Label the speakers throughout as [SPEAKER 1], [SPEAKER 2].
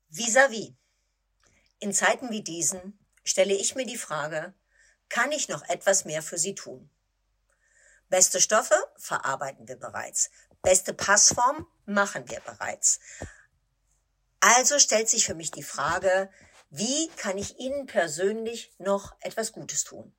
[SPEAKER 1] Vis-à-vis. In Zeiten wie diesen stelle ich mir die Frage, kann ich noch etwas mehr für Sie tun? Beste Stoffe verarbeiten wir bereits. Beste Passform machen wir bereits. Also stellt sich für mich die Frage, wie kann ich Ihnen persönlich noch etwas Gutes tun?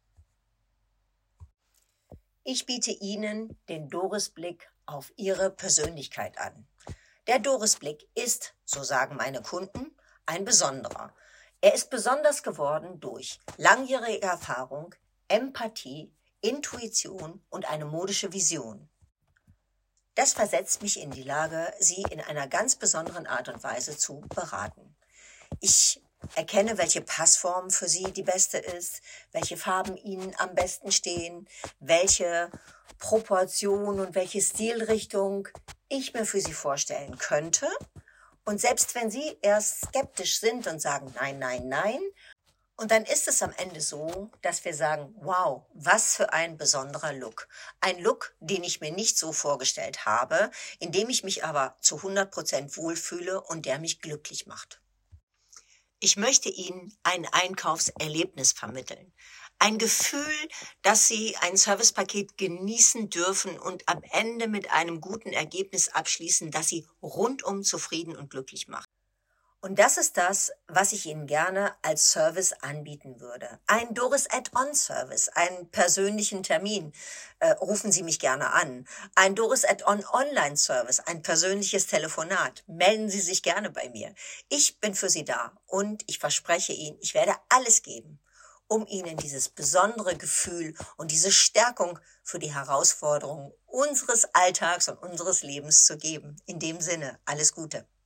[SPEAKER 1] Ich biete Ihnen den Doris-Blick auf Ihre Persönlichkeit an. Der Doris-Blick ist, so sagen meine Kunden, ein besonderer. Er ist besonders geworden durch langjährige Erfahrung, Empathie, Intuition und eine modische Vision. Das versetzt mich in die Lage, Sie in einer ganz besonderen Art und Weise zu beraten. Ich erkenne, welche Passform für Sie die beste ist, welche Farben Ihnen am besten stehen, welche Proportion und welche Stilrichtung ich mir für Sie vorstellen könnte. Und selbst wenn Sie erst skeptisch sind und sagen, nein, nein, nein, und dann ist es am Ende so, dass wir sagen, wow, was für ein besonderer Look. Ein Look, den ich mir nicht so vorgestellt habe, in dem ich mich aber zu 100% wohlfühle und der mich glücklich macht. Ich möchte Ihnen ein Einkaufserlebnis vermitteln. Ein Gefühl, dass Sie ein Servicepaket genießen dürfen und am Ende mit einem guten Ergebnis abschließen, das Sie rundum zufrieden und glücklich macht. Und das ist das, was ich Ihnen gerne als Service anbieten würde. Ein Doris Add-on-Service, einen persönlichen Termin. Rufen Sie mich gerne an. Ein Doris Add-on Online-Service, ein persönliches Telefonat. Melden Sie sich gerne bei mir. Ich bin für Sie da und ich verspreche Ihnen, ich werde alles geben, um Ihnen dieses besondere Gefühl und diese Stärkung für die Herausforderungen unseres Alltags und unseres Lebens zu geben. In dem Sinne, alles Gute.